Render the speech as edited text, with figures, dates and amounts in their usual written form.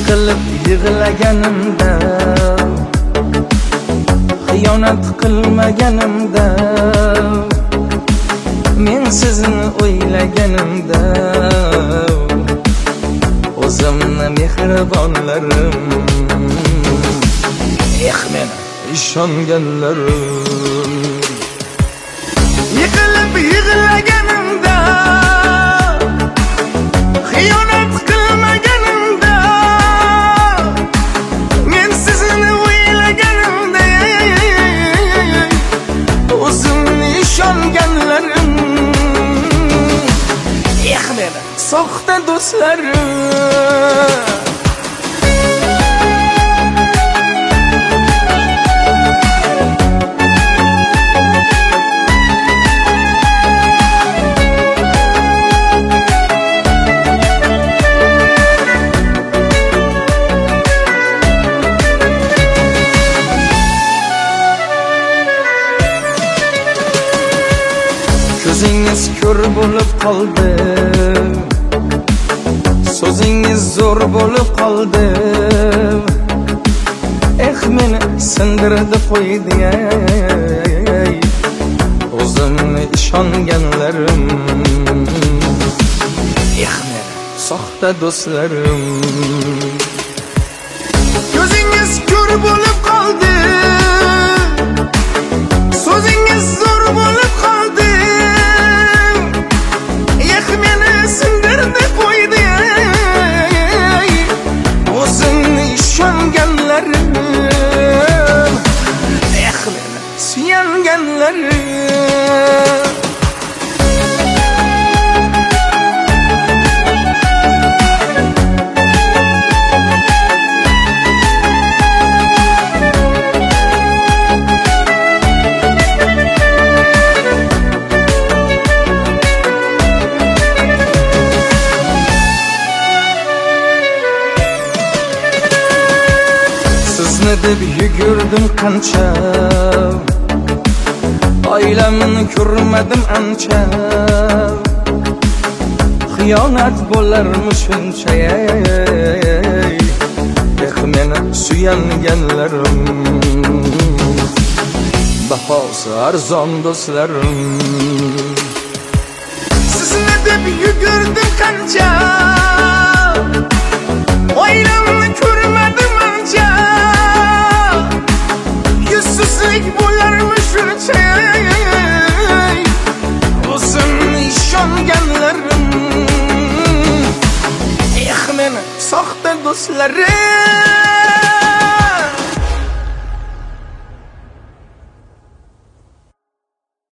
Yiqilib yig'laganimda, xiyonat qilmaganimda, men sizni o'ylaganimda, o'zimni mehribonlarim, men ishonganlarim. Yiqilib yig'laganimda, xiyonat qilmaganimda, men sizni o'ylaganimda, o'zimni ishonganlarim, men soxta do'stlarim. Ko'zingiz ko'r bo'lib qoldi, so'zingiz zo'r bo'lib qoldi, meni sindirdi qo'ydi, o'zimni ishonganlarim, meni soxta do'stlarim. Ko'zingiz ko'r bo'lib qoldi, so'zingiz zo'r bo'lib qoldi, suyanganlarim. Sizni deb yugurdim qancha, oilamni ko'rmadim ancha, xiyonat bo'larmi shuncha, meni suyanganlarim, bahosi arzon do'stlarim. Sizni deb yugurdim qancha, oilamni ko'rmadim ancha, yuzsizlik bo'larmi shuncha, o'zimni ishonganlarim, meni soxta do'stlarim.